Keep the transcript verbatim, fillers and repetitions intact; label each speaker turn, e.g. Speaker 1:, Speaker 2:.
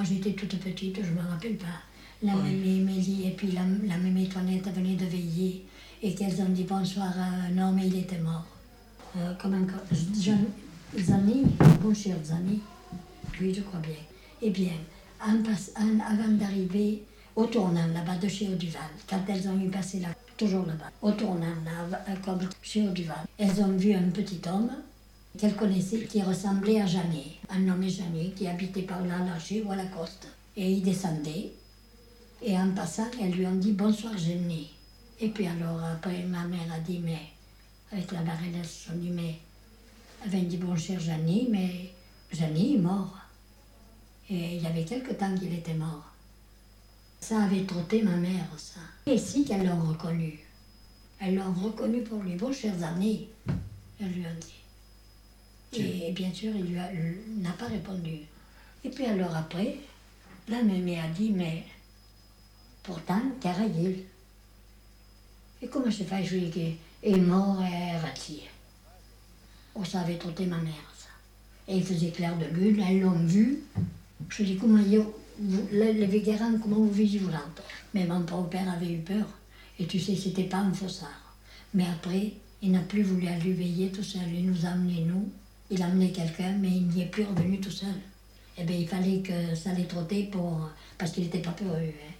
Speaker 1: j'étais toute petite, je ne me rappelle pas. La
Speaker 2: Oui.
Speaker 1: mémé Mélie et puis la, la mémé Toinette venaient de veiller et qu'elles ont dit bonsoir à un homme et il était mort. Euh, comme encore. Jean- Zani, bon cher Zani, oui, je crois bien. Eh bien, en pass- en- avant d'arriver au tournant là-bas de chez Auduval, quand elles ont eu passé là, toujours là-bas, au tournant là, euh, comme chez Auduval, elles ont vu un petit homme qu'elles connaissaient qui ressemblait à Janet, un nommé Janet qui habitait par là, là, chez ou à la Coste. Et il descendait, et en passant, elles lui ont dit bonsoir Janet. Et puis alors, après, ma mère a dit, mais, avec la baronesse, on dit, mais, elle avait dit bon cher Janet, mais Janet est mort. Et il y avait quelque temps qu'il était mort. Ça avait trotté ma mère, ça. Et si qu'elles l'ont reconnu. Elles l'ont reconnu pour lui. Bon, chères années, elles lui ont dit. Et bien sûr, il lui a- il n'a pas répondu. Et puis alors après, la mémé a dit, mais pourtant, Caraïl. Et comment je fais, je lui ai dit, est mort et râti. Oh, ça avait trotté ma mère, ça. Et il faisait clair de lune, elles l'ont vu. Je lui ai dit, comment yo, vous, les, les vétérans, comment vous vivez-vous là? Mais mon père avait eu peur. Et tu sais, c'était pas un fossard. Mais après, il n'a plus voulu aller veiller tout seul. Il nous a amenés, nous. Il a amené quelqu'un, mais il n'y est plus revenu tout seul. Eh bien, il fallait que ça les trottait pour... parce qu'il n'était pas peureux. Hein.